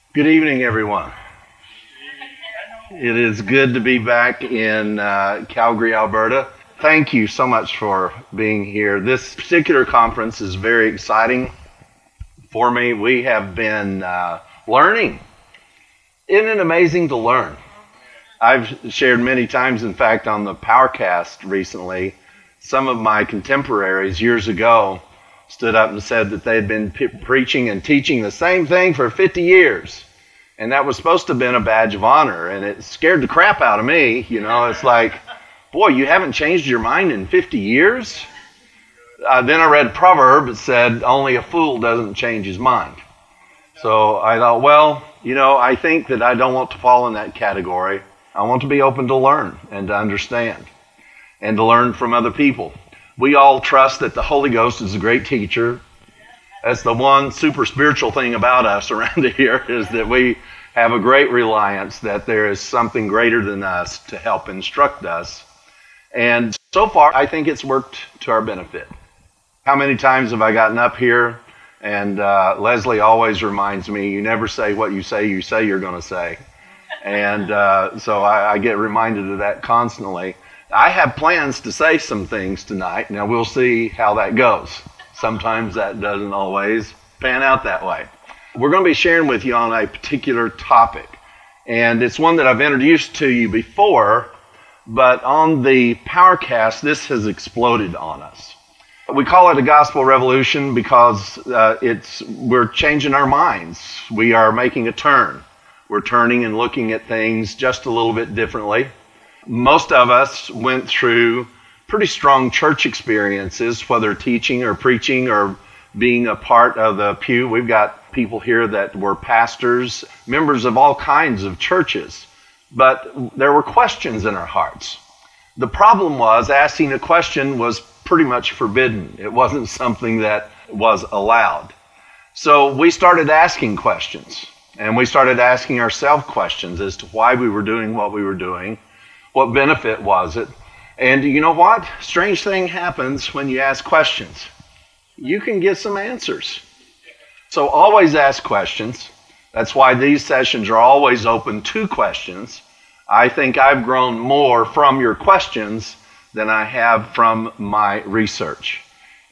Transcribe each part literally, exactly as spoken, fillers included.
Good evening, everyone. It is good to be back in uh, Calgary, Alberta. Thank you so much for being here. This particular conference is very exciting for me. We have been uh, learning. Isn't it amazing to learn? I've shared many times, in fact, on the Powercast recently, some of my contemporaries years ago stood up and said that they had been p- preaching and teaching the same thing for fifty years. And that was supposed to have been a badge of honor. And it scared the crap out of me. You know, it's like, boy, you haven't changed your mind in fifty years? Uh, then I read a proverb that said, only a fool doesn't change his mind. So I thought, well, you know, I think that I don't want to fall in that category. I want to be open to learn and to understand and to learn from other people. We all trust that the Holy Ghost is a great teacher. That's the one super spiritual thing about us around here, is that we have a great reliance that there is something greater than us to help instruct us. And so far, I think it's worked to our benefit. How many times have I gotten up here and uh, Leslie always reminds me, you never say what you say you say you're going to say. And uh, so I, I get reminded of that constantly. I have plans to say some things tonight. Now we'll see how that goes. Sometimes that doesn't always pan out that way. We're going to be sharing with you on a particular topic. And it's one that I've introduced to you before, but on the Powercast, this has exploded on us. We call it a gospel revolution because uh, it's we're changing our minds. We are making a turn. We're turning and looking at things just a little bit differently. Most of us went through pretty strong church experiences, whether teaching or preaching or being a part of the pew. We've got people here that were pastors, members of all kinds of churches, but there were questions in our hearts. The problem was asking a question was pretty much forbidden. It wasn't something that was allowed. So we started asking questions, and we started asking ourselves questions as to why we were doing what we were doing, what benefit was it. And you know what? Strange thing happens when you ask questions. You can get some answers. So always ask questions. That's why these sessions are always open to questions. I think I've grown more from your questions than I have from my research.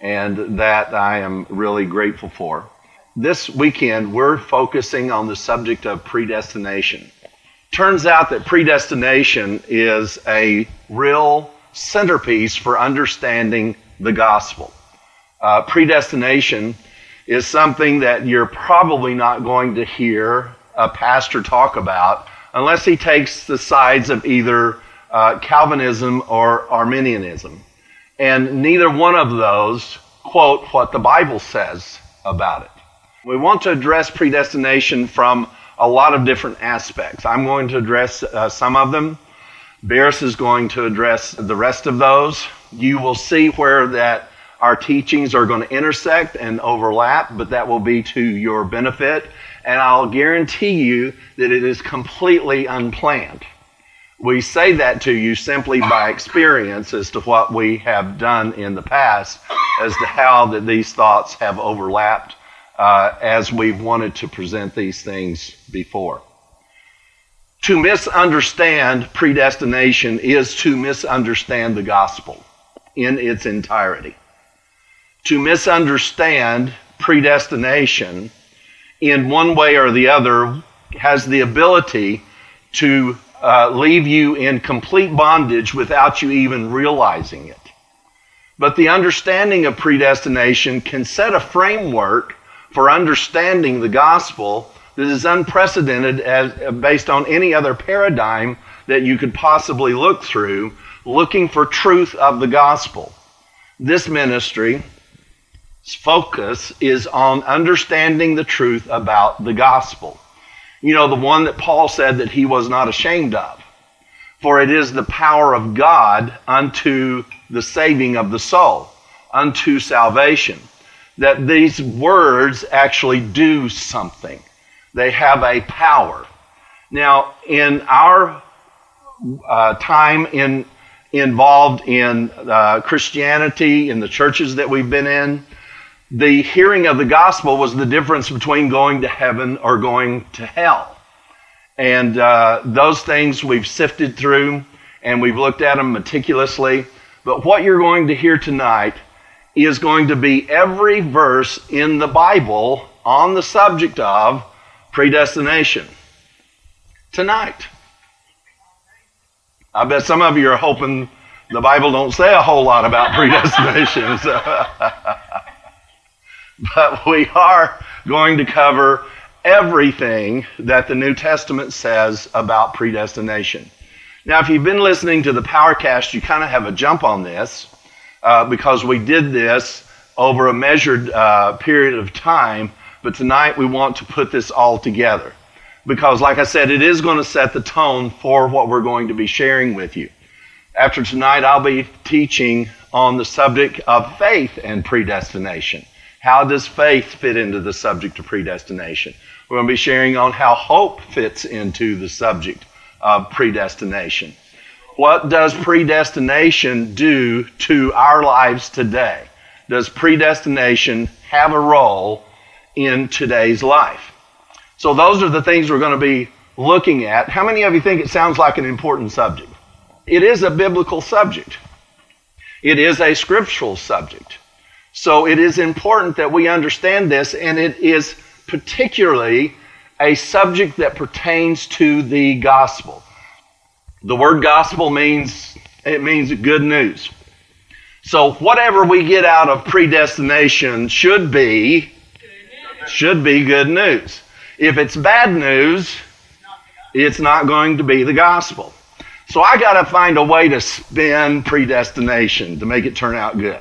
And that I am really grateful for. This weekend, we're focusing on the subject of predestination. Turns out that predestination is a real centerpiece for understanding the gospel. Uh, predestination is something that you're probably not going to hear a pastor talk about unless he takes the sides of either uh, Calvinism or Arminianism. And neither one of those quote what the Bible says about it. We want to address predestination from a lot of different aspects. I'm going to address uh, some of them. Barris is going to address the rest of those. You will see where that our teachings are going to intersect and overlap, but that will be to your benefit. And I'll guarantee you that it is completely unplanned. We say that to you simply by experience as to what we have done in the past, as to how that these thoughts have overlapped uh, as we've wanted to present these things before. To misunderstand predestination is to misunderstand the gospel in its entirety. To misunderstand predestination in one way or the other has the ability to uh, leave you in complete bondage without you even realizing it. But the understanding of predestination can set a framework for understanding the gospel that is unprecedented as, based on any other paradigm that you could possibly look through, looking for truth of the gospel. This ministry's focus is on understanding the truth about the gospel. You know, the one that Paul said that he was not ashamed of. For it is the power of God unto the saving of the soul, unto salvation. That these words actually do something. They have a power. Now, in our uh, time in, involved in uh, Christianity, in the churches that we've been in, The hearing of the gospel was the difference between going to heaven or going to hell. And uh, those things we've sifted through and we've looked at them meticulously. But what you're going to hear tonight is going to be every verse in the Bible on the subject of predestination. Tonight. I bet some of you are hoping the Bible don't say a whole lot about predestination. So but we are going to cover everything that the New Testament says about predestination. Now, if you've been listening to the Powercast, you kind of have a jump on this uh, because we did this over a measured uh, period of time, but tonight we want to put this all together because, like I said, it is going to set the tone for what we're going to be sharing with you. After tonight, I'll be teaching on the subject of faith and predestination. How does faith fit into the subject of predestination? We're going to be sharing on how hope fits into the subject of predestination. What does predestination do to our lives today? Does predestination have a role in today's life? So those are the things we're going to be looking at. How many of you think it sounds like an important subject? It is a biblical subject. It is a scriptural subject. So it is important that we understand this, and it is particularly a subject that pertains to the gospel. The word gospel means, it means good news. So whatever we get out of predestination should be, should be good news. If it's bad news, it's not going to be the gospel. So I got to find a way to spin predestination to make it turn out good.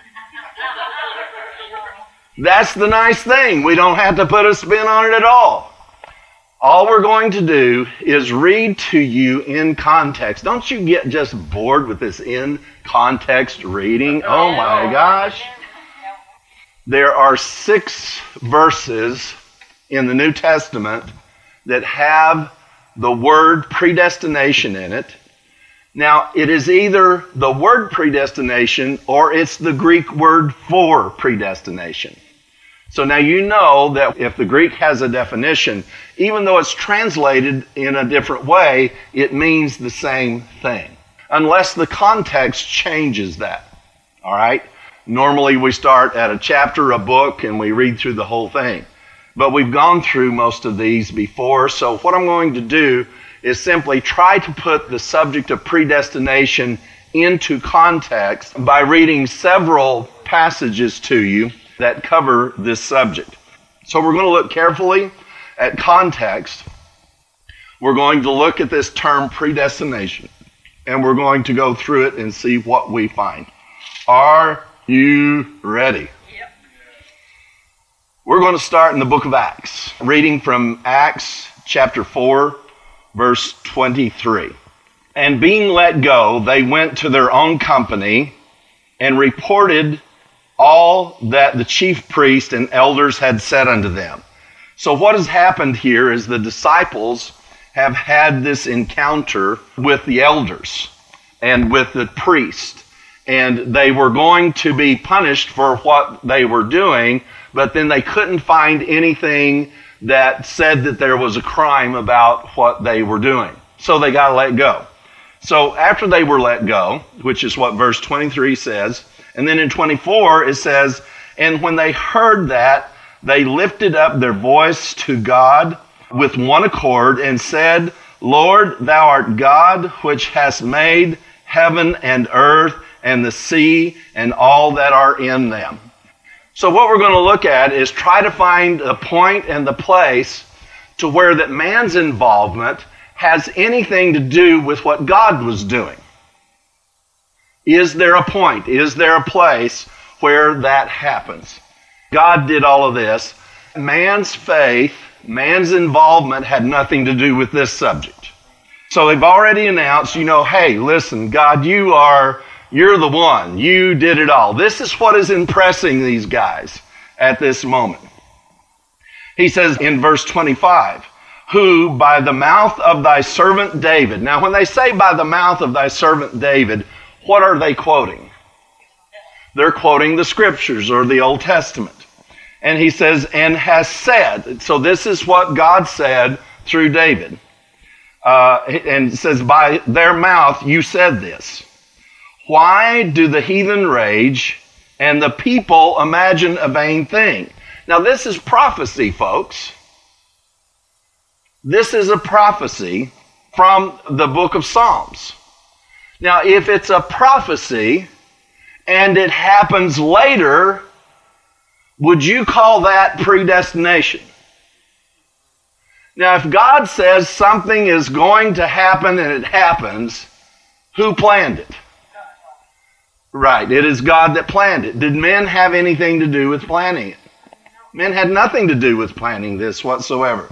That's the nice thing. We don't have to put a spin on it at all. All we're going to do is read to you in context. Don't you get just bored with this in context reading? Oh my gosh. There are six verses in the New Testament that have the word predestination in it. Now, it is either the word predestination or it's the Greek word for predestination. So now you know that if the Greek has a definition, even though it's translated in a different way, it means the same thing, unless the context changes that. All right? Normally we start at a chapter, a book, and we read through the whole thing. But we've gone through most of these before, so what I'm going to do is simply try to put the subject of predestination into context by reading several passages to you that cover this subject. So we're going to look carefully at context. We're going to look at this term predestination, and we're going to go through it and see what we find. Are you ready? Yep. We're going to start in the book of Acts, reading from Acts chapter four, verse twenty-three. And being let go, they went to their own company and reported all that the chief priest and elders had said unto them. So what has happened here is the disciples have had this encounter with the elders and with the priest, and they were going to be punished for what they were doing, but then they couldn't find anything that said that there was a crime about what they were doing. So they got let go. So after they were let go, which is what verse twenty-three says, and then in twenty-four it says, and when they heard that, they lifted up their voice to God with one accord and said, Lord, thou art God, which hast made heaven and earth and the sea and all that are in them. So what we're going to look at is try to find a point and the place to where that man's involvement has anything to do with what God was doing. Is there a point? Is there a place where that happens? God did all of this. Man's faith, man's involvement had nothing to do with this subject. So they've already announced, you know, hey, listen, God, you are, you're the one. You did it all. This is what is impressing these guys at this moment. He says in verse twenty-five, who by the mouth of thy servant David. Now when they say by the mouth of thy servant David, what are they quoting? They're quoting the scriptures or the Old Testament. And he says, and has said. So this is what God said through David. Uh, and it says, by their mouth you said this. Why do the heathen rage and the people imagine a vain thing? Now this is prophecy, folks. This is a prophecy from the book of Psalms. Now if it's a prophecy and it happens later, would you call that predestination? Now, if God says something is going to happen and it happens, who planned it? Right, it is God that planned it. Did men have anything to do with planning it? Men had nothing to do with planning this whatsoever.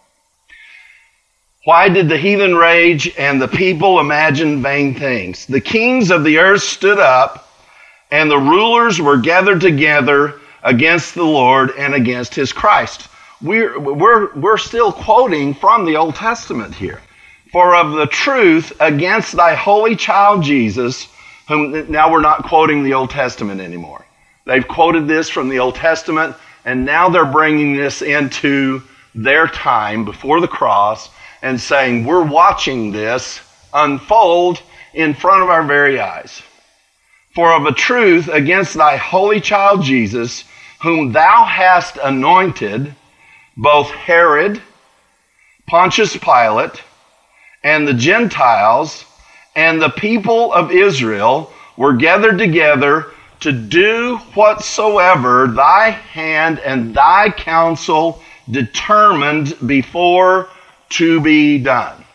Why did the heathen rage and the people imagine vain things? The kings of the earth stood up, and the rulers were gathered together against the Lord and against his Christ. We're, we're, we're still quoting from the Old Testament here. For of the truth against thy holy child Jesus, whom now we're not quoting the Old Testament anymore. They've quoted this from the Old Testament, and now they're bringing this into their time before the cross and saying, we're watching this unfold in front of our very eyes. For of a truth against thy holy child Jesus, whom thou hast anointed, both Herod, Pontius Pilate, and the Gentiles, and the people of Israel were gathered together to do whatsoever thy hand and thy counsel determined before to be done.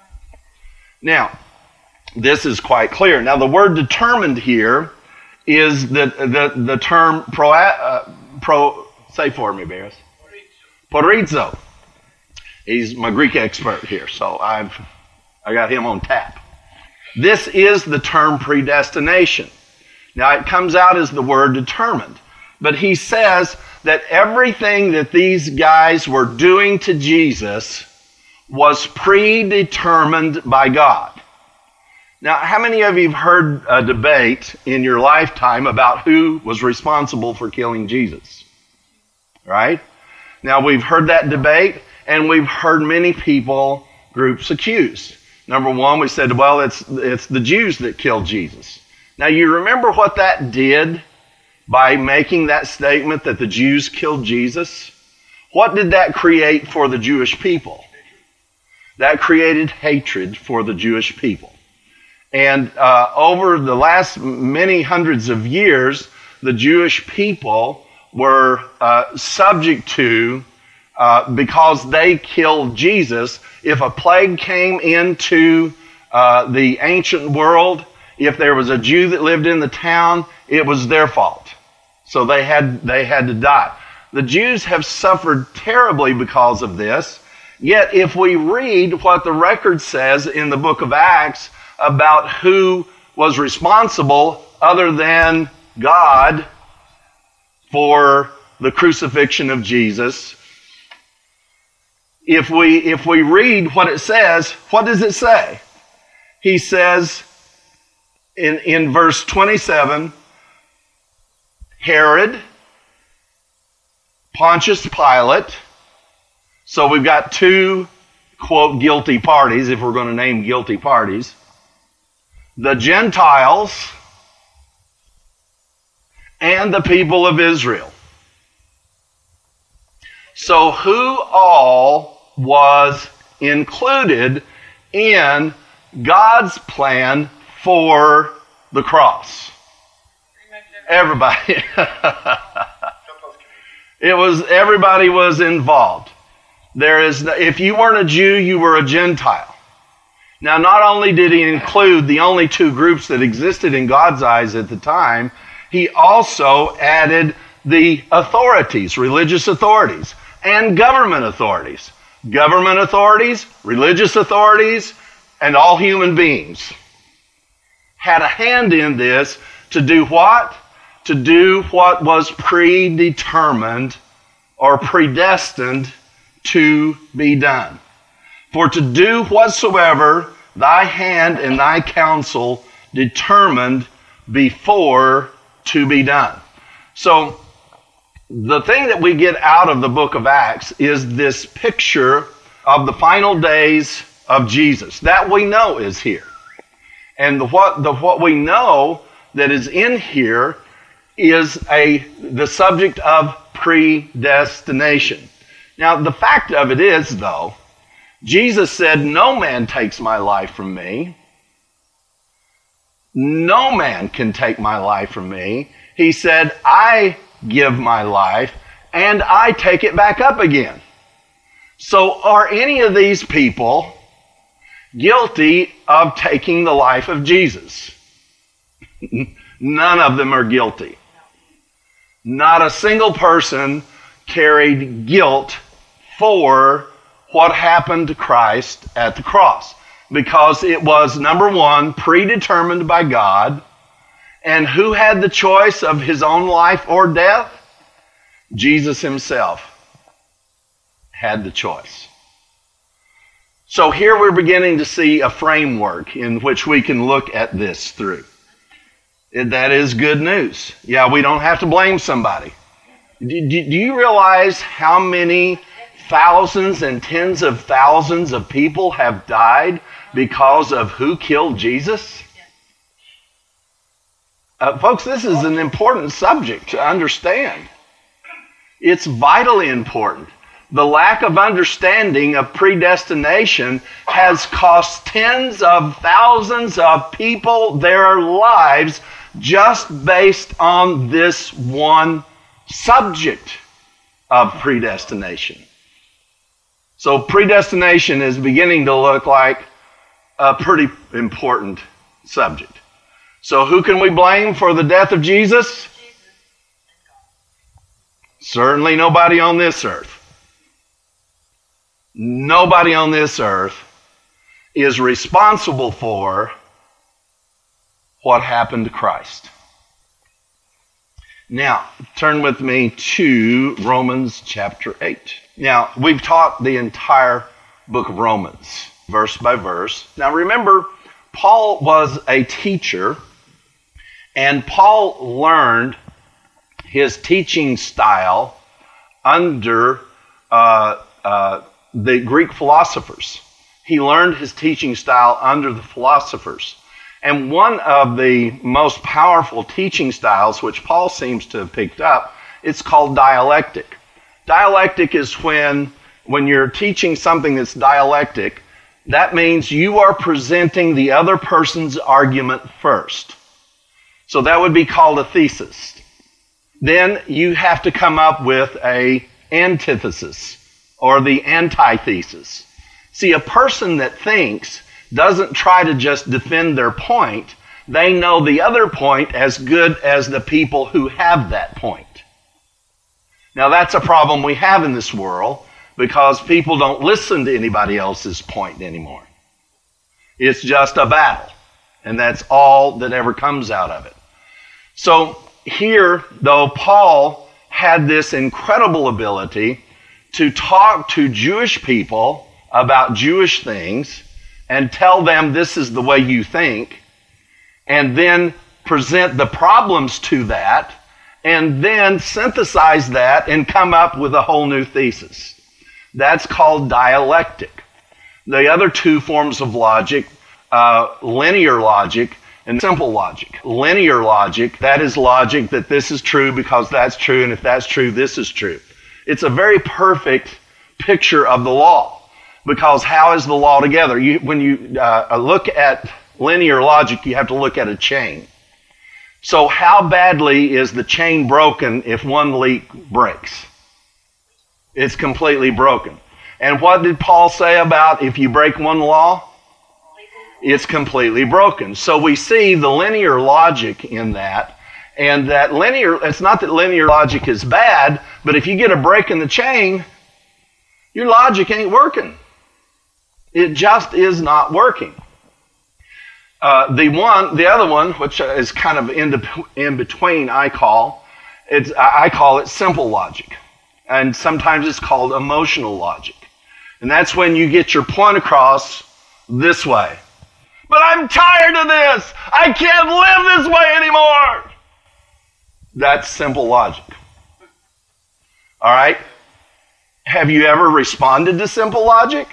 Now, this is quite clear. Now, the word determined here is the, the, the term pro, uh, pro, say for me, Barris. Porizo. He's my Greek expert here, so I've I got him on tap. This is the term predestination. Now, it comes out as the word determined, but he says that everything that these guys were doing to Jesus was predetermined by God. Now, how many of you have heard a debate in your lifetime about who was responsible for killing Jesus? Right? Now, we've heard that debate, and we've heard many people, groups accused. Number one, we said, well, it's, it's the Jews that killed Jesus. Now, you remember what that did by making that statement that the Jews killed Jesus? What did that create for the Jewish people? That created hatred for the Jewish people. And uh, over the last many hundreds of years, the Jewish people were uh, subject to, uh, because they killed Jesus, if a plague came into uh, the ancient world, if there was a Jew that lived in the town, it was their fault. So they had, they had to die. The Jews have suffered terribly because of this. Yet if we read what the record says in the book of Acts about who was responsible other than God for the crucifixion of Jesus, if we if we read what it says, what does it say? He says in, in verse twenty-seven, Herod, Pontius Pilate. So we've got two, quote, guilty parties, if we're going to name guilty parties. The Gentiles and the people of Israel. So who all was included in God's plan for the cross? Everybody. It was, everybody was involved. There is, if you weren't a Jew, you were a Gentile. Now, not only did he include the only two groups that existed in God's eyes at the time, he also added the authorities, religious authorities, and government authorities. Government authorities, religious authorities, and all human beings had a hand in this to do what? To do what was predetermined or predestined to be done. For to do whatsoever thy hand and thy counsel determined before to be done. So the thing that we get out of the book of Acts is this picture of the final days of Jesus. That we know is here. And the, what, the, what we know that is in here is a, the subject of predestination. Now, the fact of it is, though, Jesus said, no man takes my life from me. No man can take my life from me. He said, I give my life and I take it back up again. So are any of these people guilty of taking the life of Jesus? None of them are guilty. Not a single person carried guilt for what happened to Christ at the cross, because it was, number one, predetermined by God. And who had the choice of his own life or death? Jesus himself had the choice. So here we're beginning to see a framework in which we can look at this through. That is good news. Yeah, we don't have to blame somebody. Do, do, do you realize how many thousands and tens of thousands of people have died because of who killed Jesus? Uh, folks, this is an important subject to understand. It's vitally important. The lack of understanding of predestination has cost tens of thousands of people their lives just based on this one subject of predestination. So predestination is beginning to look like a pretty important subject. So who can we blame for the death of Jesus? Certainly nobody on this earth. Nobody on this earth is responsible for what happened to Christ. Now, turn with me to Romans chapter eight. Now, we've taught the entire book of Romans, verse by verse. Now, remember, Paul was a teacher, and Paul learned his teaching style under uh, uh, the Greek philosophers. He learned his teaching style under the philosophers. And one of the most powerful teaching styles, which Paul seems to have picked up, it's called dialectic. Dialectic is when, when you're teaching something that's dialectic, that means you are presenting the other person's argument first. So that would be called a thesis. Then you have to come up with an antithesis or the antithesis. See, a person that thinks doesn't try to just defend their point. They know the other point as good as the people who have that point. Now, that's a problem we have in this world because people don't listen to anybody else's point anymore. It's just a battle, and that's all that ever comes out of it. So here, though, Paul had this incredible ability to talk to Jewish people about Jewish things and tell them this is the way you think, and then present the problems to that, and then synthesize that and come up with a whole new thesis. That's called dialectic. The other two forms of logic, uh, linear logic and simple logic. Linear logic, that is logic that this is true because that's true, and if that's true, this is true. It's a very perfect picture of the law. Because how is the law together? You, when you uh, look at linear logic, you have to look at a chain. So how badly is the chain broken if one link breaks? It's completely broken. And what did Paul say about if you break one law? It's completely broken. So we see the linear logic in that. And that linear, it's not that linear logic is bad, but if you get a break in the chain, your logic ain't working. It just is not working. Uh, the one, the other one, which is kind of in, the, in between, I call it's I call it simple logic, and sometimes it's called emotional logic, and that's when you get your point across this way. But I'm tired of this. I can't live this way anymore. That's simple logic. All right? Have you ever responded to simple logic?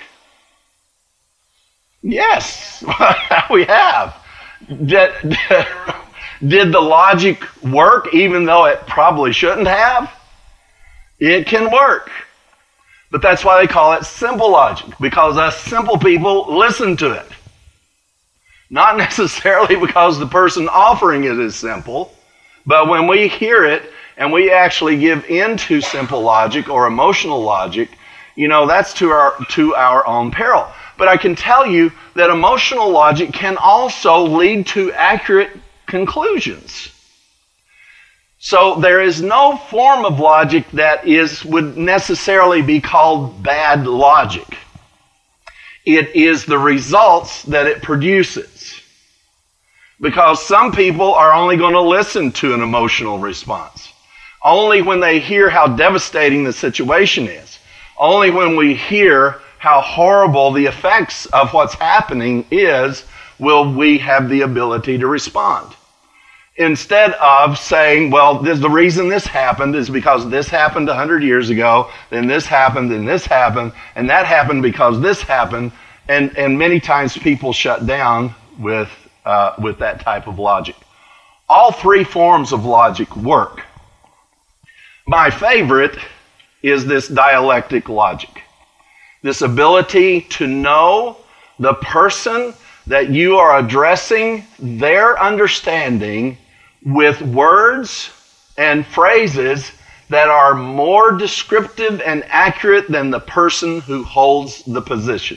Yes, we have. Did, did the logic work even though it probably shouldn't have? It can work. But that's why they call it simple logic, because us simple people listen to it. Not necessarily because the person offering it is simple, but when we hear it and we actually give in to simple logic or emotional logic, you know, that's to our, to our own peril. But I can tell you that emotional logic can also lead to accurate conclusions. So there is no form of logic that is would necessarily be called bad logic. It is the results that it produces. Because some people are only going to listen to an emotional response. Only when they hear how devastating the situation is. Only when we hear how horrible the effects of what's happening is will we have the ability to respond. Instead of saying, well, this, the reason this happened is because this happened one hundred years ago, then this happened, and this happened, and that happened because this happened, and, and many times people shut down with, uh, with that type of logic. All three forms of logic work. My favorite is this dialectic logic. This ability to know the person that you are addressing their understanding with words and phrases that are more descriptive and accurate than the person who holds the position.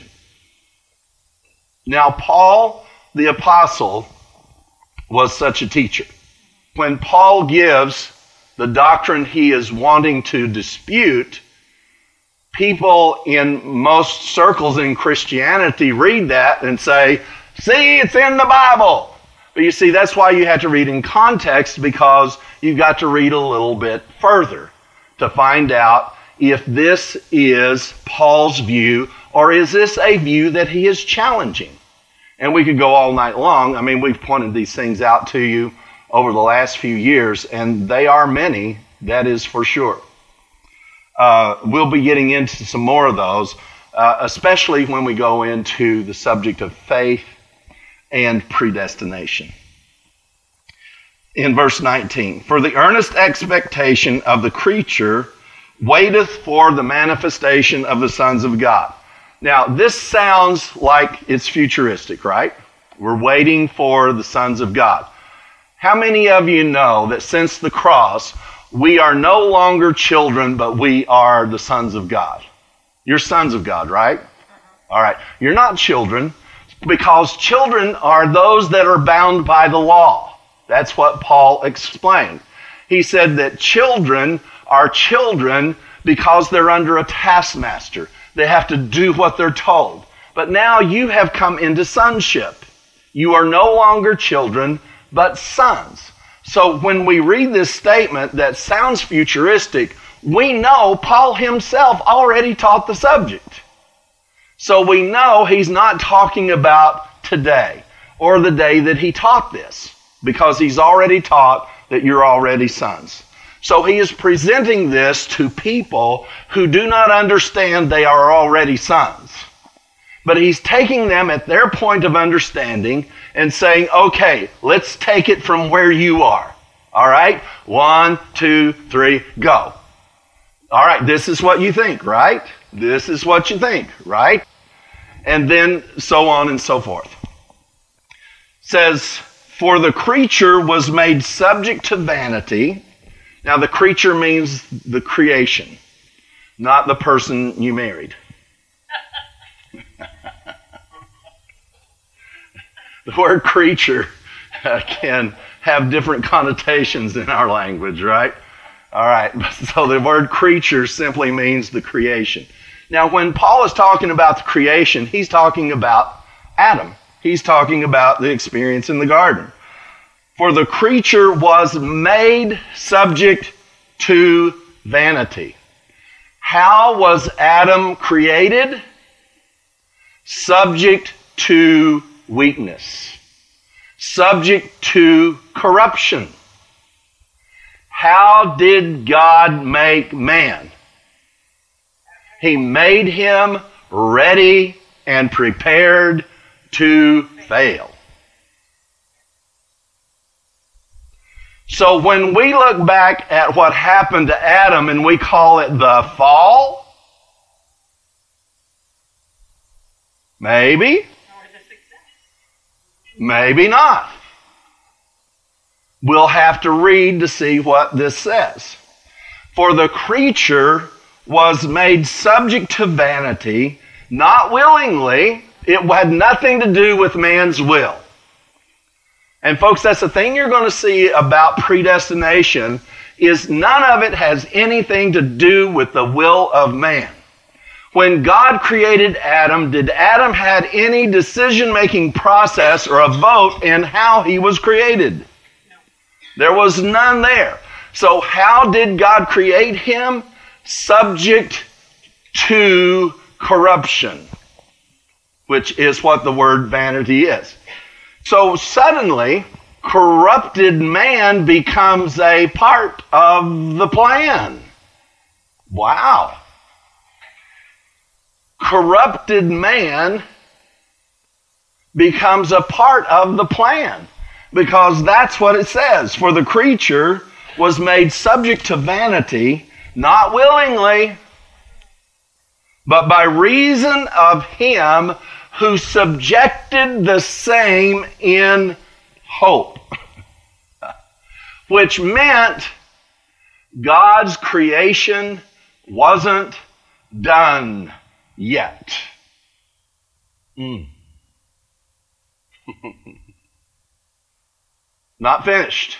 Now, Paul, the apostle, was such a teacher. When Paul gives the doctrine he is wanting to dispute, people in most circles in Christianity read that and say, see, it's in the Bible. But you see, that's why you have to read in context, because you've got to read a little bit further to find out if this is Paul's view or is this a view that he is challenging. And we could go all night long. I mean, we've pointed these things out to you over the last few years, and they are many, that is for sure. Uh, we'll be getting into some more of those, uh, especially when we go into the subject of faith and predestination. In verse nineteen, for the earnest expectation of the creature waiteth for the manifestation of the sons of God. Now, this sounds like it's futuristic, right? We're waiting for the sons of God. How many of you know that since the cross, we are no longer children, but we are the sons of God? You're sons of God, right? All right. You're not children, because children are those that are bound by the law. That's what Paul explained. He said that children are children because they're under a taskmaster. They have to do what they're told. But now you have come into sonship. You are no longer children, but sons. So when we read this statement that sounds futuristic, we know Paul himself already taught the subject. So we know he's not talking about today or the day that he taught this, because he's already taught that you're already sons. So he is presenting this to people who do not understand they are already sons. But he's taking them at their point of understanding and saying, okay, let's take it from where you are. All right? One, two, three, go. All right, this is what you think, right? This is what you think, right? And then so on and so forth. It says, for the creature was made subject to vanity. Now, the creature means the creation, not the person you married. The word creature uh, can have different connotations in our language, right? All right, so the word creature simply means the creation. Now, when Paul is talking about the creation, he's talking about Adam. He's talking about the experience in the garden. For the creature was made subject to vanity. How was Adam created? Subject to weakness. Subject to corruption. How did God make man? He made him ready and prepared to fail. So when we look back at what happened to Adam and we call it the fall, maybe, maybe not. We'll have to read to see what this says. For the creature was made subject to vanity, not willingly. It had nothing to do with man's will. And folks, that's the thing you're going to see about predestination, is none of it has anything to do with the will of man. When God created Adam, did Adam have any decision-making process or a vote in how he was created? No. There was none there. So how did God create him? Subject to corruption, which is what the word vanity is. So suddenly, corrupted man becomes a part of the plan. Wow. Corrupted man becomes a part of the plan, because that's what it says. For the creature was made subject to vanity, not willingly, but by reason of him who subjected the same in hope. Which meant God's creation wasn't done yet. Mm. Not finished.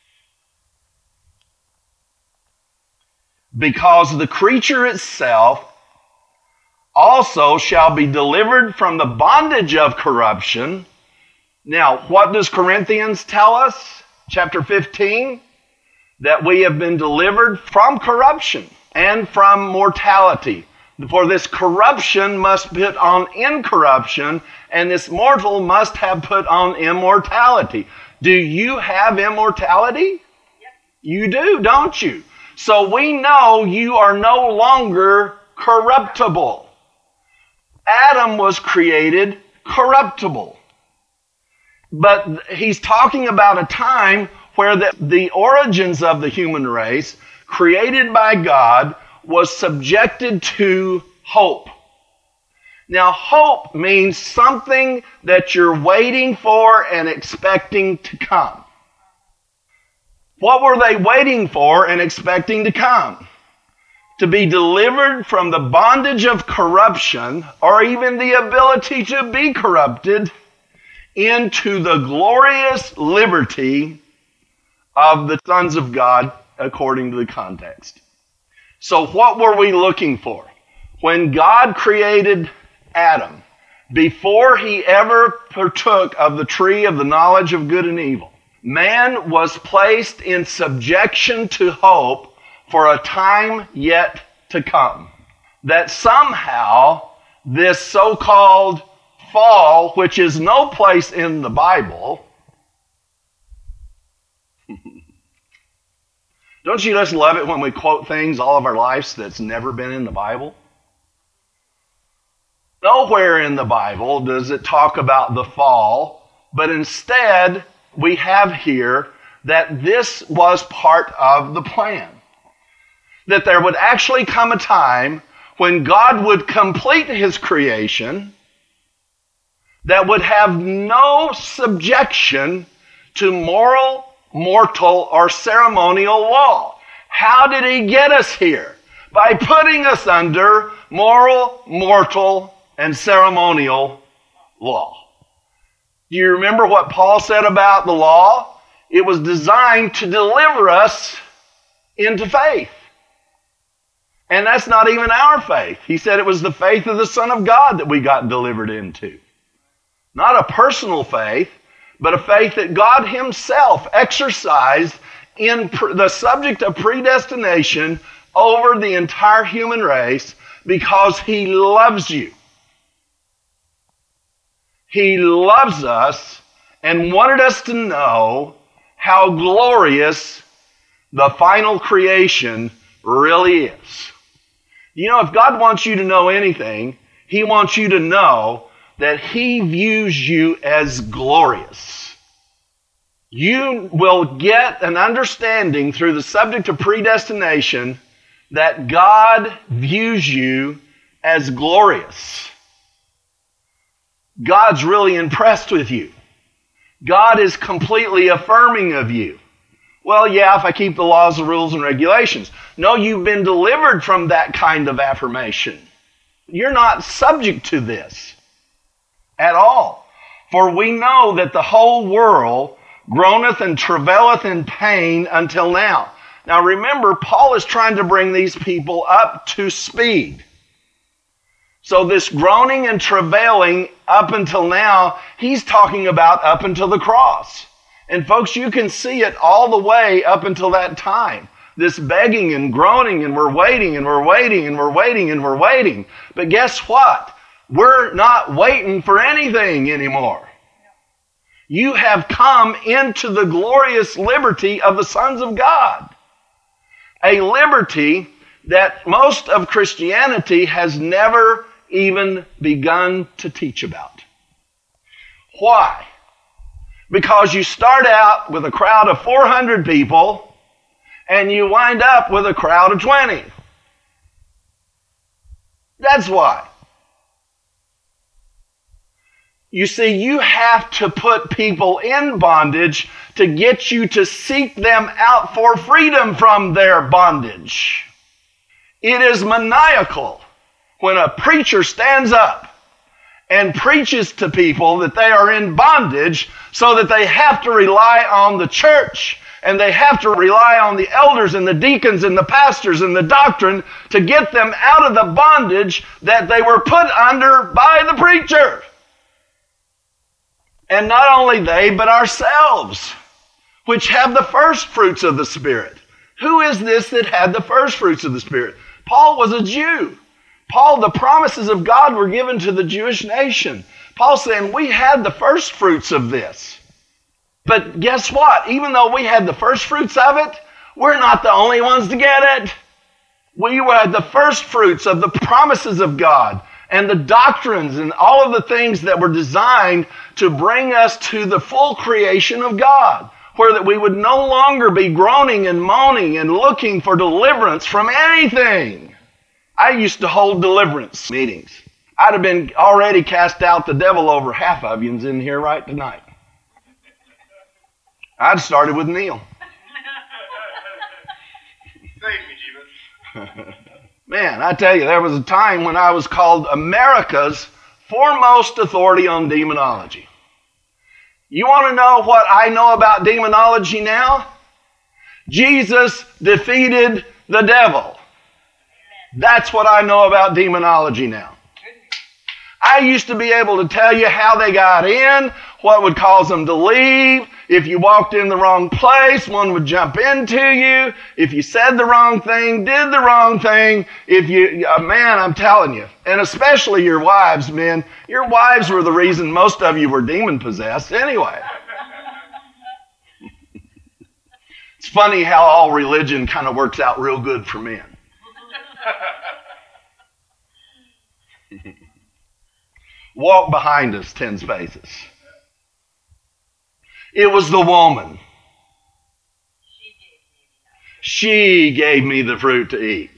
Because the creature itself also shall be delivered from the bondage of corruption. Now, what does Corinthians tell us? Chapter fifteen, that we have been delivered from corruption and from mortality. For this corruption must put on incorruption, and this mortal must have put on immortality. Do you have immortality? Yep. You do, don't you? So we know you are no longer corruptible. Adam was created corruptible. But he's talking about a time where the, the origins of the human race, created by God, was subjected to hope. Now, hope means something that you're waiting for and expecting to come. What were they waiting for and expecting to come? To be delivered from the bondage of corruption, or even the ability to be corrupted, into the glorious liberty of the sons of God, according to the context. So what were we looking for? When God created Adam, before he ever partook of the tree of the knowledge of good and evil, man was placed in subjection to hope for a time yet to come. That somehow this so-called fall, which is no place in the Bible, don't you just love it when we quote things all of our lives that's never been in the Bible? Nowhere in the Bible does it talk about the fall, but instead we have here that this was part of the plan. That there would actually come a time when God would complete his creation that would have no subjection to moral, mortal, or ceremonial law. How did he get us here? By putting us under moral, mortal, and ceremonial law. Do you remember what Paul said about the law? It was designed to deliver us into faith. And that's not even our faith. He said it was the faith of the Son of God that we got delivered into. Not a personal faith, but a faith that God himself exercised in pr- the subject of predestination over the entire human race, because he loves you. He loves us and wanted us to know how glorious the final creation really is. You know, if God wants you to know anything, He wants you to know that He views you as glorious. You will get an understanding through the subject of predestination that God views you as glorious. God's really impressed with you. God is completely affirming of you. Well, yeah, if I keep the laws, the rules, and regulations. No, you've been delivered from that kind of affirmation. You're not subject to this at all. For we know that the whole world groaneth and travaileth in pain until now. Now remember, Paul is trying to bring these people up to speed. So this groaning and travailing up until now, he's talking about up until the cross. And folks, you can see it all the way up until that time. This begging and groaning, and we're waiting and we're waiting and we're waiting and we're waiting. But guess what? We're not waiting for anything anymore. You have come into the glorious liberty of the sons of God. A liberty that most of Christianity has never even begun to teach about. Why? Because you start out with a crowd of four hundred people and you wind up with a crowd of twenty. That's why. You see, you have to put people in bondage to get you to seek them out for freedom from their bondage. It is maniacal when a preacher stands up and preaches to people that they are in bondage so that they have to rely on the church and they have to rely on the elders and the deacons and the pastors and the doctrine to get them out of the bondage that they were put under by the preacher. And not only they, but ourselves, which have the first fruits of the Spirit. Who is this that had the first fruits of the Spirit? Paul was a Jew. Paul, the promises of God were given to the Jewish nation. Paul's saying, we had the first fruits of this. But guess what? Even though we had the first fruits of it, we're not the only ones to get it. We had the first fruits of the promises of God and the doctrines and all of the things that were designed to bring us to the full creation of God, where that we would no longer be groaning and moaning and looking for deliverance from anything. I used to hold deliverance meetings. I'd have been already cast out the devil over half of you in here right tonight. I'd started with Neil. Save me, Jesus. Man, I tell you, there was a time when I was called America's foremost authority on demonology. You want to know what I know about demonology now? Jesus defeated the devil. That's what I know about demonology now. I used to be able to tell you how they got in, what would cause them to leave. If you walked in the wrong place, one would jump into you. If you said the wrong thing, did the wrong thing. If you, uh, man, I'm telling you, and especially your wives, men, your wives were the reason most of you were demon-possessed anyway. It's funny how all religion kind of works out real good for men. Walk behind us ten spaces. It was the woman. She gave me the fruit to eat.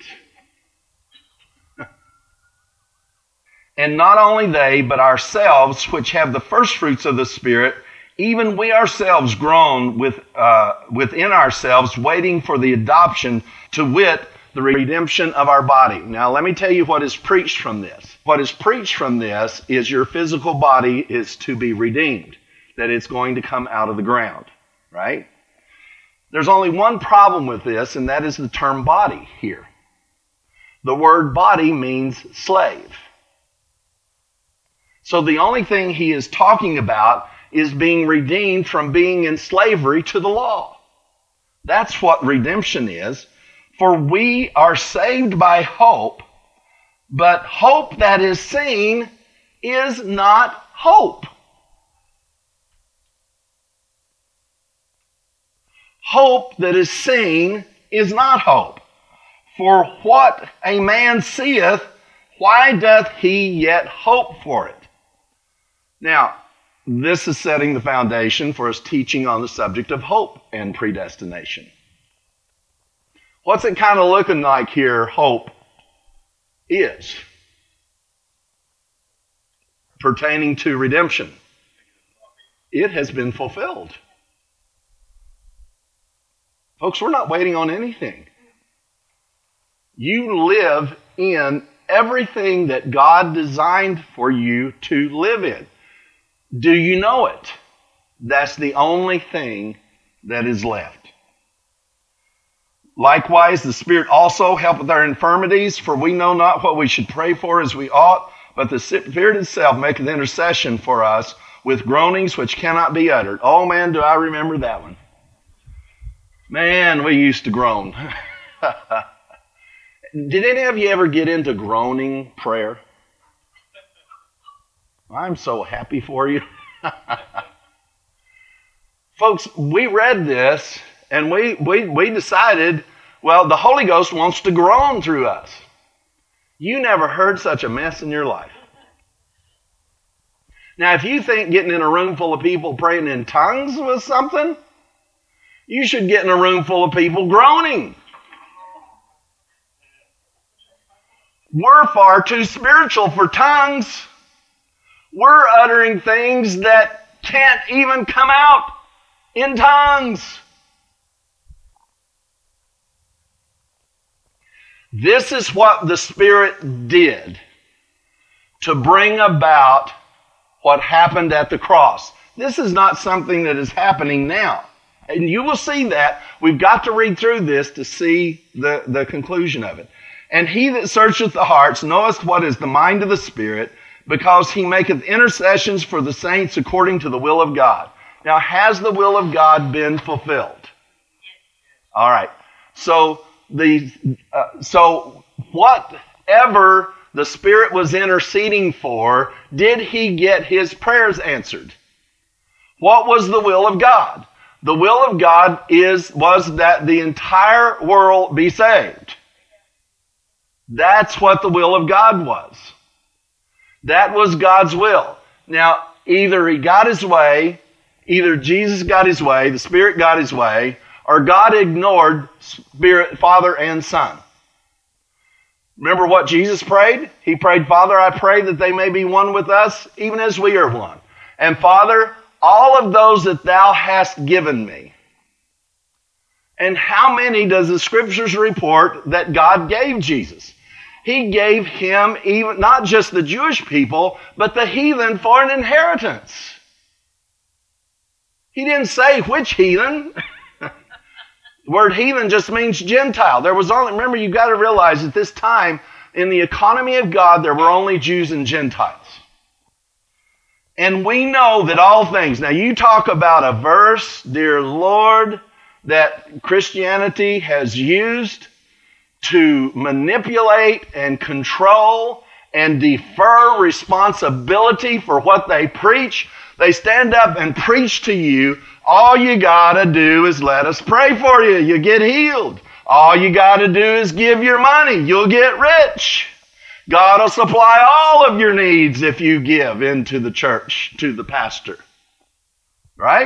And not only they, but ourselves, which have the first fruits of the Spirit, even we ourselves groan with, uh, within ourselves, waiting for the adoption, to wit, the redemption of our body. Now, let me tell you what is preached from this. What is preached from this is your physical body is to be redeemed, that it's going to come out of the ground, right? There's only one problem with this, and that is the term body here. The word body means slave. So the only thing he is talking about is being redeemed from being in slavery to the law. That's what redemption is. For we are saved by hope, but hope that is seen is not hope. Hope that is seen is not hope. For what a man seeth, why doth he yet hope for it? Now, this is setting the foundation for his teaching on the subject of hope and predestination. What's it kind of looking like here, hope is? Pertaining to redemption. It has been fulfilled. Folks, we're not waiting on anything. You live in everything that God designed for you to live in. Do you know it? That's the only thing that is left. Likewise, the Spirit also helpeth our infirmities, for we know not what we should pray for as we ought, but the Spirit itself maketh intercession for us with groanings which cannot be uttered. Oh man, do I remember that one. Man, we used to groan. Did any of you ever get into groaning prayer? I'm so happy for you. Folks, we read this and we, we, we decided, well, the Holy Ghost wants to groan through us. You never heard such a mess in your life. Now, if you think getting in a room full of people praying in tongues was something, you should get in a room full of people groaning. We're far too spiritual for tongues. We're uttering things that can't even come out in tongues. This is what the Spirit did to bring about what happened at the cross. This is not something that is happening now. And you will see that. We've got to read through this to see the, the conclusion of it. And he that searcheth the hearts knoweth what is the mind of the Spirit, because he maketh intercessions for the saints according to the will of God. Now, has the will of God been fulfilled? All right. So, the uh, so whatever the Spirit was interceding for, did he get his prayers answered? What was the will of God? The will of God is was that the entire world be saved. That's what the will of God was. That was God's will. Now, either he got his way, either Jesus got his way, the Spirit got his way, or God ignored Spirit, Father and Son. Remember what Jesus prayed? He prayed, Father, I pray that they may be one with us, even as we are one. And Father, all of those that thou hast given me. And how many does the Scriptures report that God gave Jesus? He gave him even not just the Jewish people, but the heathen for an inheritance. He didn't say which heathen. The word heathen just means Gentile. There was only, remember, you've got to realize at this time, in the economy of God, there were only Jews and Gentiles. And we know that all things, now you talk about a verse, dear Lord, that Christianity has used to manipulate and control and defer responsibility for what they preach. They stand up and preach to you, all you gotta do is let us pray for you. You get healed. All you gotta do is give your money. You'll get rich. God will supply all of your needs if you give into the church, to the pastor. Right?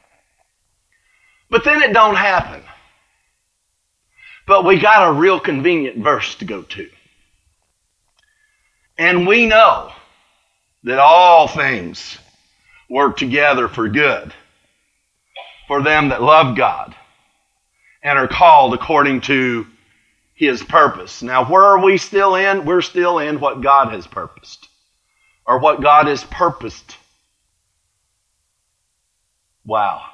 But then it don't happen. But we got a real convenient verse to go to. And we know that all things work together for good for them that love God and are called according to his purpose. Now, where are we still in? We're still in what God has purposed, or what God has purposed. Wow.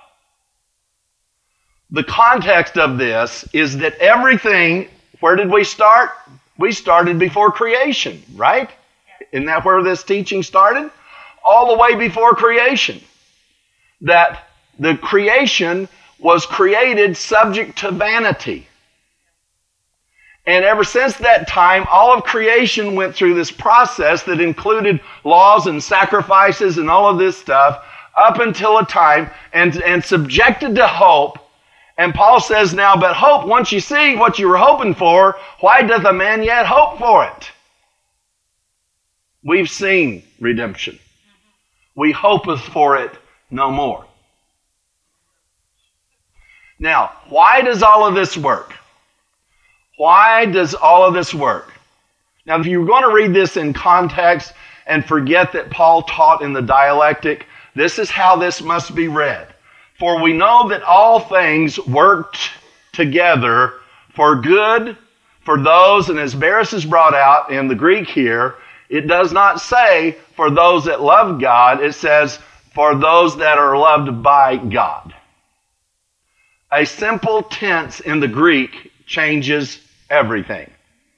The context of this is that everything, where did we start? We started before creation, right? Isn't that where this teaching started? All the way before creation. That the creation was created subject to vanity. And ever since that time, all of creation went through this process that included laws and sacrifices and all of this stuff up until a time, and, and subjected to hope, And Paul says now, but hope, once you see what you were hoping for, why doth a man yet hope for it? We've seen redemption. We hopeth for it no more. Now, why does all of this work? Why does all of this work? Now, if you're going to read this in context and forget that Paul taught in the dialectic, this is how this must be read. For we know that all things work together for good for those, and as Barris has brought out in the Greek here, it does not say for those that love God, it says for those that are loved by God. A simple tense in the Greek changes everything.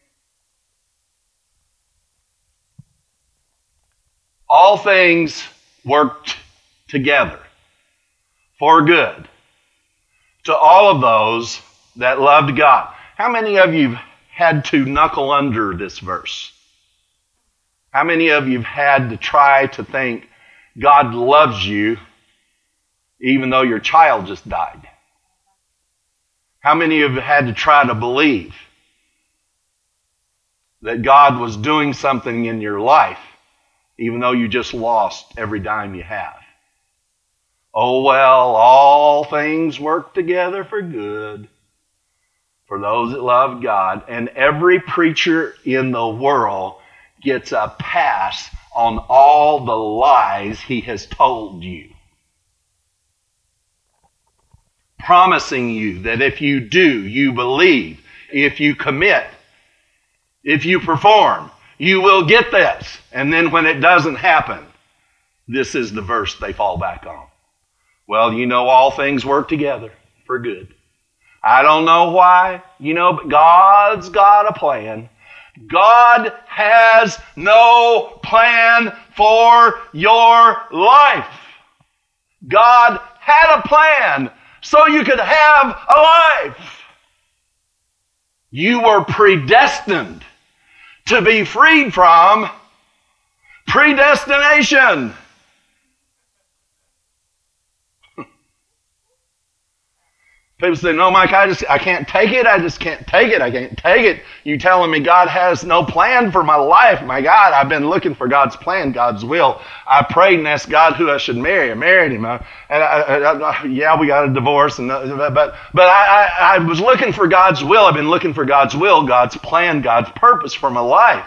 All things worked together for good to all of those that loved God. How many of you had to knuckle under this verse? How many of you have had to try to think God loves you even though your child just died? How many of you had to try to believe that God was doing something in your life even though you just lost every dime you have? Oh, well, all things work together for good for those that love God. And every preacher in the world gets a pass on all the lies he has told you, promising you that if you do, you believe, if you commit, if you perform, you will get this. And then when it doesn't happen, this is the verse they fall back on. Well, you know all things work together for good. I don't know why, you know, but God's got a plan. God has no plan for your life. God had a plan so you could have a life. You were predestined to be freed from predestination. People say, no, Mike, I just I can't take it. I just can't take it. I can't take it. You telling me God has no plan for my life. My God, I've been looking for God's plan, God's will. I prayed and asked God who I should marry. I married him. I, and I, I, I, yeah, we got a divorce. And but but I, I, I was looking for God's will. I've been looking for God's will, God's plan, God's purpose for my life.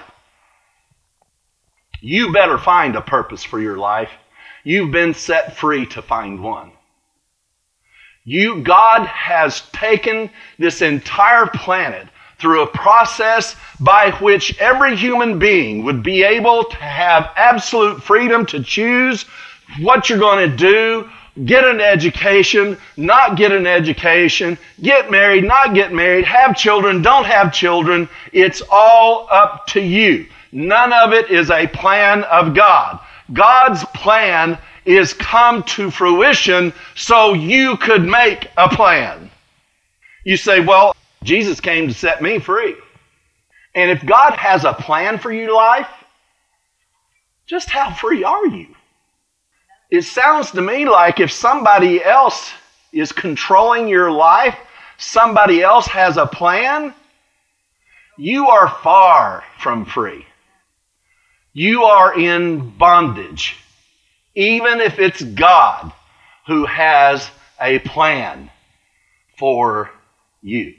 You better find a purpose for your life. You've been set free to find one. You, God has taken this entire planet through a process by which every human being would be able to have absolute freedom to choose what you're going to do, get an education, not get an education, get married, not get married, have children, don't have children. It's all up to you. None of it is a plan of God. God's plan is come to fruition so you could make a plan. You say, well, Jesus came to set me free. And if God has a plan for your life, just how free are you? It sounds to me like if somebody else is controlling your life, somebody else has a plan, you are far from free. You are in bondage. Even if it's God who has a plan for you.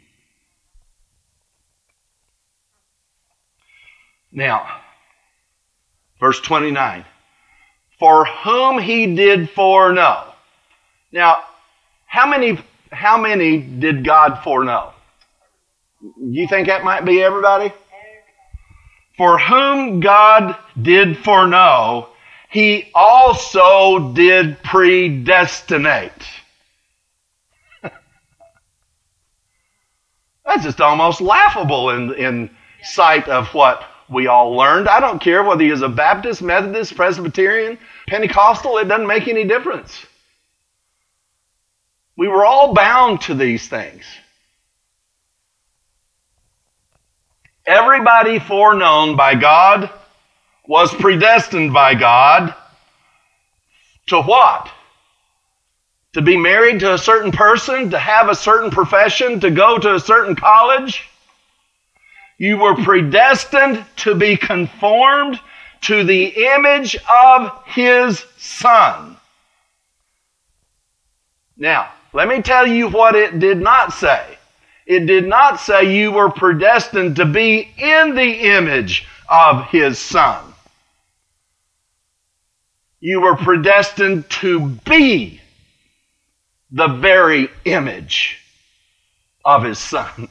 Now, verse twenty-nine. For whom he did foreknow. Now, how many, how many did God foreknow? You think that might be everybody? For whom God did foreknow, he also did predestinate. That's just almost laughable in, in sight of what we all learned. I don't care whether you're a Baptist, Methodist, Presbyterian, Pentecostal, it doesn't make any difference. We were all bound to these things. Everybody foreknown by God was predestined by God to what? To be married to a certain person, to have a certain profession, to go to a certain college. You were predestined to be conformed to the image of His Son. Now, let me tell you what it did not say. It did not say you were predestined to be in the image of His Son. You were predestined to be the very image of His Son.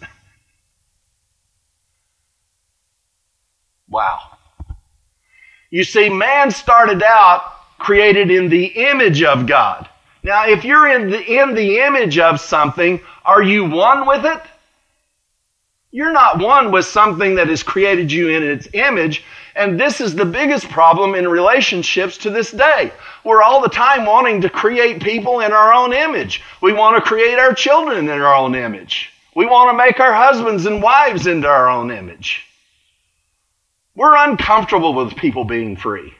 Wow. You see, man started out created in the image of God. Now, if you're in the, in the image of something, are you one with it? You're not one with something that has created you in its image. And this is the biggest problem in relationships to this day. We're all the time wanting to create people in our own image. We want to create our children in our own image. We want to make our husbands and wives into our own image. We're uncomfortable with people being free.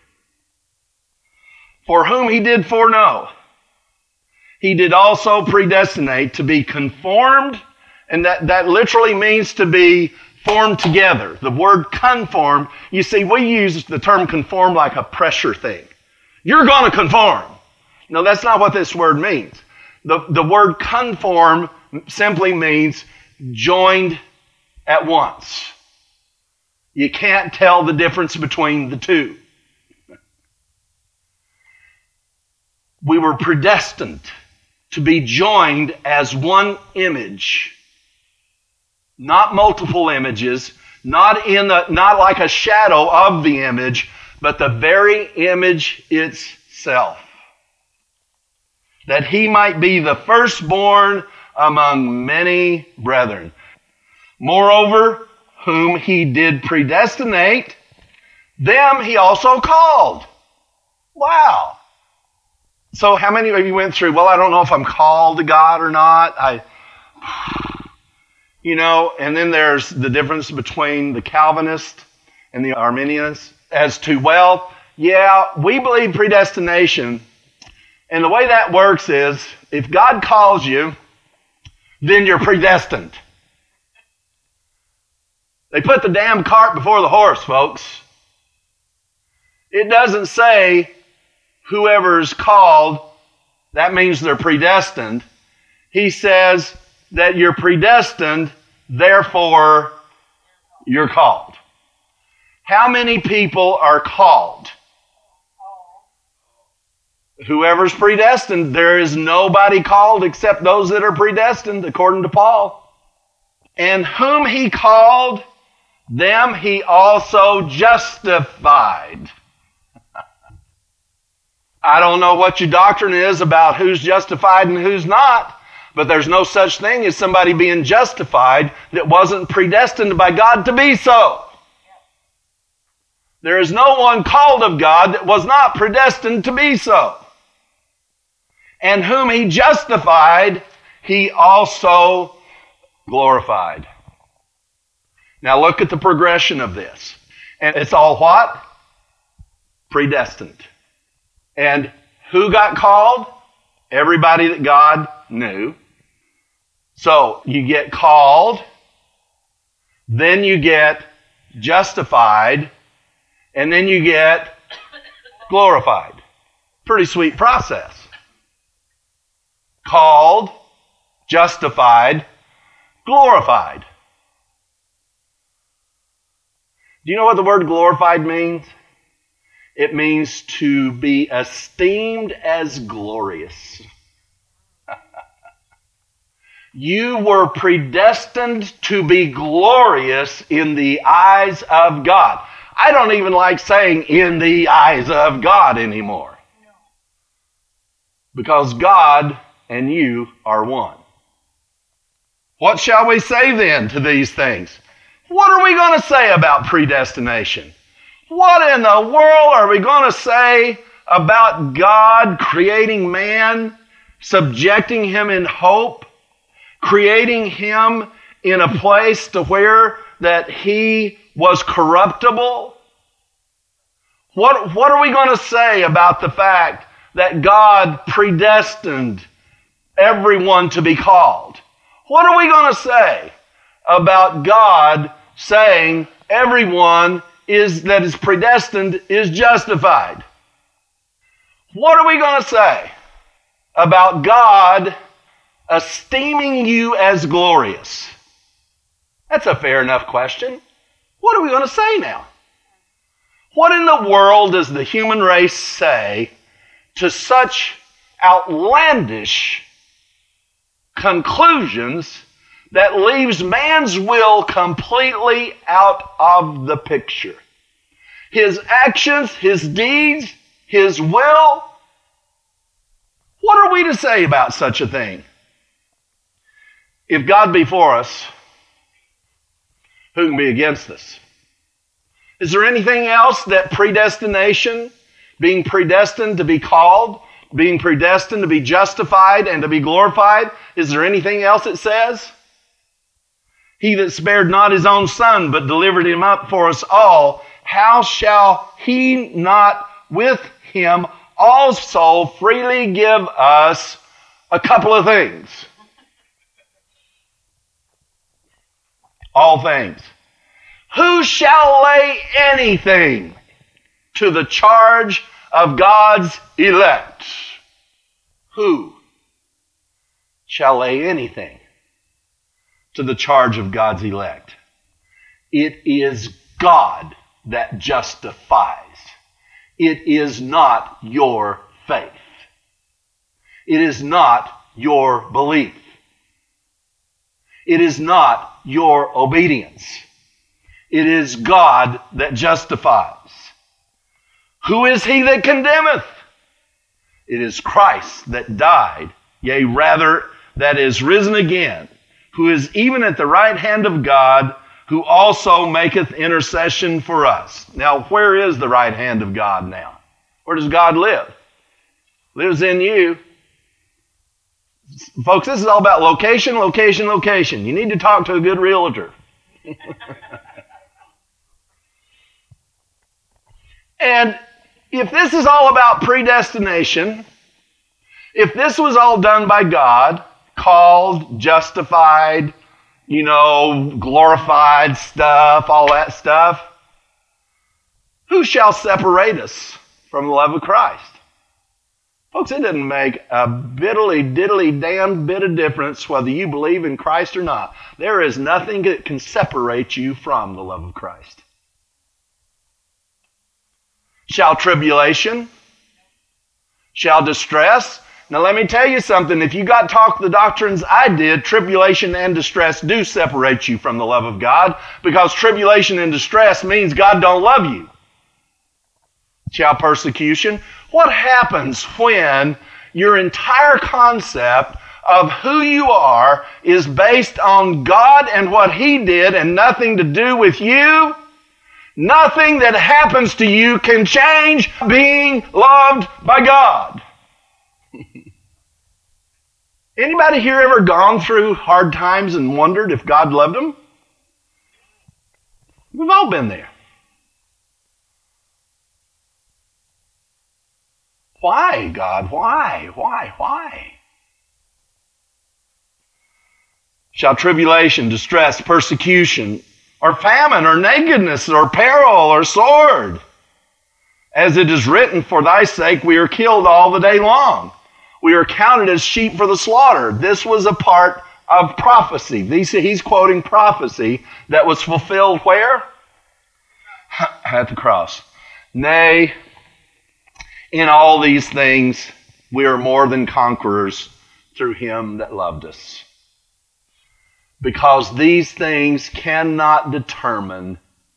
For whom He did foreknow, He did also predestinate to be conformed, and that, that literally means to be formed together. The word conform, you see, we use the term conform like a pressure thing. You're going to conform. No, that's not what this word means. The, the word conform simply means joined at once. You can't tell the difference between the two. We were predestined to be joined as one image, not multiple images, not in the, not like a shadow of the image, but the very image itself. That He might be the firstborn among many brethren. Moreover, whom He did predestinate, them He also called. Wow. So how many of you went through, well, I don't know if I'm called to God or not. I, you know, and then there's the difference between the Calvinist and the Arminians as to, well, yeah, we believe predestination. And the way that works is, if God calls you, then you're predestined. They put the damn cart before the horse, folks. It doesn't say whoever's called, that means they're predestined. He says that you're predestined, therefore you're called. How many people are called? Whoever's predestined, there is nobody called except those that are predestined, according to Paul. And whom He called, them He also justified. I don't know what your doctrine is about who's justified and who's not, but there's no such thing as somebody being justified that wasn't predestined by God to be so. There is no one called of God that was not predestined to be so. And whom He justified, He also glorified. Now look at the progression of this. And it's all what? Predestined. And who got called? Everybody that God knew. So you get called, then you get justified, and then you get glorified. Pretty sweet process. Called, justified, glorified. Do you know what the word glorified means? It means to be esteemed as glorious. You were predestined to be glorious in the eyes of God. I don't even like saying in the eyes of God anymore. Because God and you are one. What shall we say then to these things? What are we going to say about predestination? What in the world are we going to say about God creating man, subjecting him in hope, creating him in a place to where that he was corruptible? What, what are we going to say about the fact that God predestined everyone to be called. What are we going to say about God saying everyone is that is predestined is justified? What are we going to say about God esteeming you as glorious? That's a fair enough question. What are we going to say now? What in the world does the human race say to such outlandish conclusions that leaves man's will completely out of the picture? His actions, his deeds, his will. What are we to say about such a thing? If God be for us, who can be against us? Is there anything else that predestination, being predestined to be called, being predestined to be justified and to be glorified, is there anything else it says? He that spared not his own son, but delivered him up for us all, how shall he not with him also freely give us a couple of things? All things. Who shall lay anything to the charge of God's elect? Who shall lay anything to the charge of God's elect? It is God that justifies. It is not your faith. It is not your belief. It is not your obedience. It is God that justifies. Who is he that condemneth? It is Christ that died, yea, rather, that is risen again, who is even at the right hand of God, who also maketh intercession for us. Now, where is the right hand of God now? Where does God live? Lives in you. Folks, this is all about location, location, location. You need to talk to a good realtor. And if this is all about predestination, if this was all done by God, called, justified, you know, glorified stuff, all that stuff, who shall separate us from the love of Christ? Folks, it doesn't make a biddly diddly damn bit of difference whether you believe in Christ or not. There is nothing that can separate you from the love of Christ. Shall tribulation? Shall distress? Now let me tell you something. If you got taught the doctrines I did, tribulation and distress do separate you from the love of God, because tribulation and distress means God don't love you. Shall persecution? What happens when your entire concept of who you are is based on God and what He did and nothing to do with you? Nothing that happens to you can change being loved by God. Anybody here ever gone through hard times and wondered if God loved them? We've all been there. Why, God? Why? Why? Why? Shall tribulation, distress, persecution, or famine, or nakedness, or peril, or sword? As it is written, for thy sake we are killed all the day long. We are counted as sheep for the slaughter. This was a part of prophecy. He's quoting prophecy that was fulfilled where? At the cross. Nay, in all these things we are more than conquerors through Him that loved us. Because these things cannot determine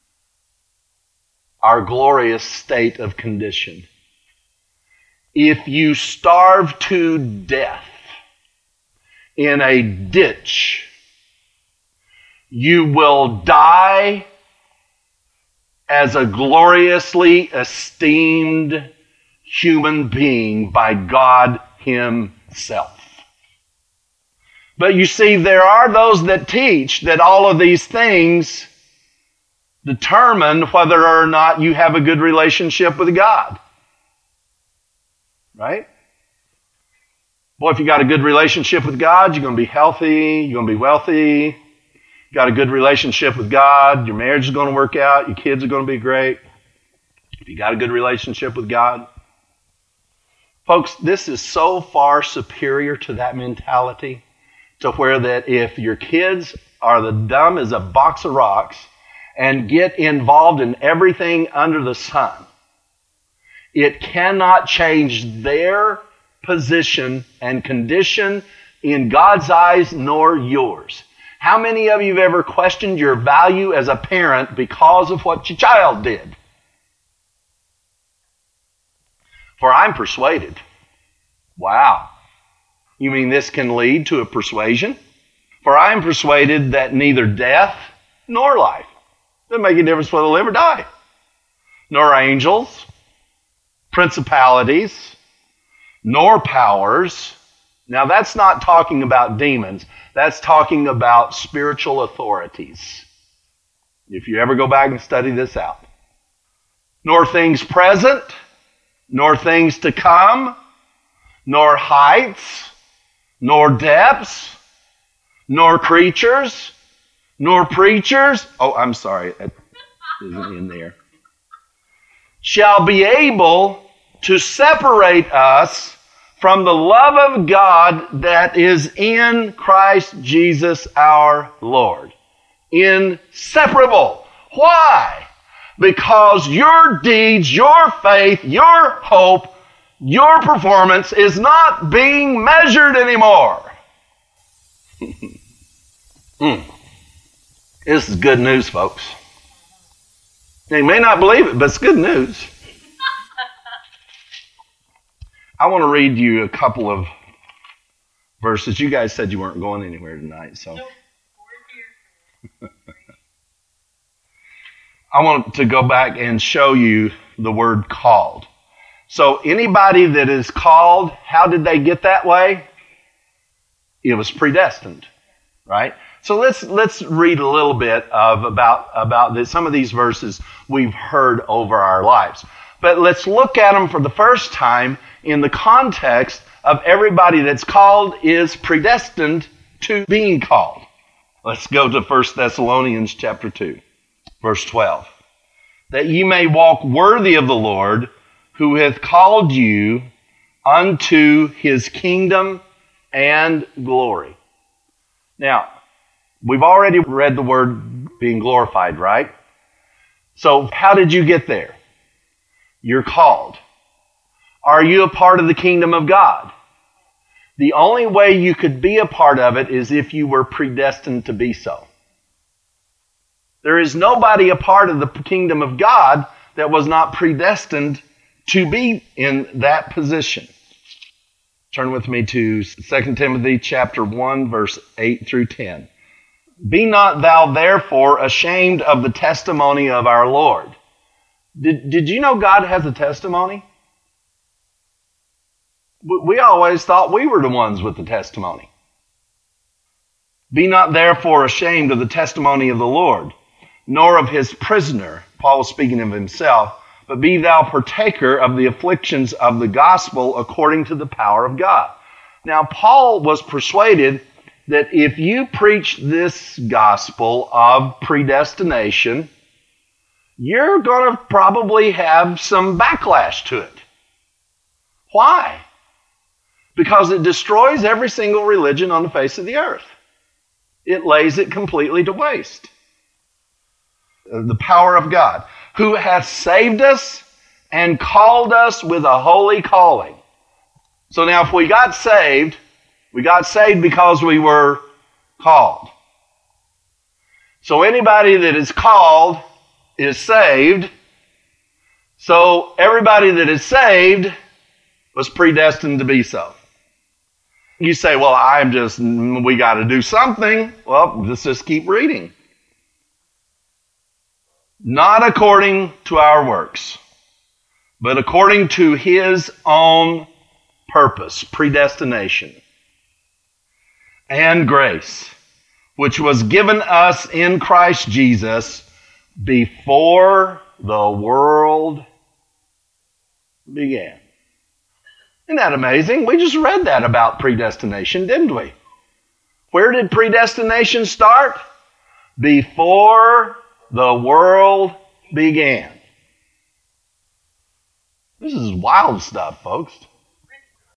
our glorious state of condition. If you starve to death in a ditch, you will die as a gloriously esteemed human being by God Himself. But you see, there are those that teach that all of these things determine whether or not you have a good relationship with God. Right? Boy, if you got a good relationship with God, you're going to be healthy, you're going to be wealthy. You got a good relationship with God, your marriage is going to work out, your kids are going to be great. If you got a good relationship with God. Folks, this is so far superior to that mentality, to where that if your kids are the dumb as a box of rocks and get involved in everything under the sun, it cannot change their position and condition in God's eyes nor yours. How many of you have ever questioned your value as a parent because of what your child did? For I'm persuaded. Wow. You mean this can lead to a persuasion? For I am persuaded that neither death nor life, doesn't make a difference whether they live or die, nor angels, principalities, nor powers. Now that's not talking about demons. That's talking about spiritual authorities. If you ever go back and study this out. Nor things present, nor things to come, nor heights, nor depths, nor creatures, nor preachers. Oh, I'm sorry, that isn't in there. Shall be able to separate us from the love of God that is in Christ Jesus our Lord. Inseparable. Why? Because your deeds, your faith, your hope, your performance is not being measured anymore. mm. This is good news, folks. You may not believe it, but it's good news. I want to read you a couple of verses. You guys said you weren't going anywhere tonight, so. Nope, we're here. I want to go back and show you the word called. So anybody that is called, how did they get that way? It was predestined, right? So let's let's read a little bit of about about this. Some of these verses we've heard over our lives, but let's look at them for the first time in the context of everybody that's called is predestined to being called. Let's go to First Thessalonians chapter two, verse twelve. That ye may walk worthy of the Lord, who hath called you unto his kingdom and glory. Now, we've already read the word being glorified, right? So how did you get there? You're called. Are you a part of the kingdom of God? The only way you could be a part of it is if you were predestined to be so. There is nobody a part of the kingdom of God that was not predestined to be in that position. Turn with me to Second Timothy chapter one, verse eight through ten. Be not thou therefore ashamed of the testimony of our Lord. Did, did you know God has a testimony? We always thought we were the ones with the testimony. Be not therefore ashamed of the testimony of the Lord, nor of his prisoner. Paul was speaking of himself. But be thou partaker of the afflictions of the gospel according to the power of God. Now, Paul was persuaded that if you preach this gospel of predestination, you're going to probably have some backlash to it. Why? Because it destroys every single religion on the face of the earth. It lays it completely to waste. The power of God, who hath saved us and called us with a holy calling. So now if we got saved, we got saved because we were called. So anybody that is called is saved. So everybody that is saved was predestined to be so. You say, well, I'm just, we got to do something. Well, let's just keep reading. Not according to our works, but according to his own purpose, predestination, and grace, which was given us in Christ Jesus before the world began. Isn't that amazing? We just read that about predestination, didn't we? Where did predestination start? Before the world began. This is wild stuff, folks.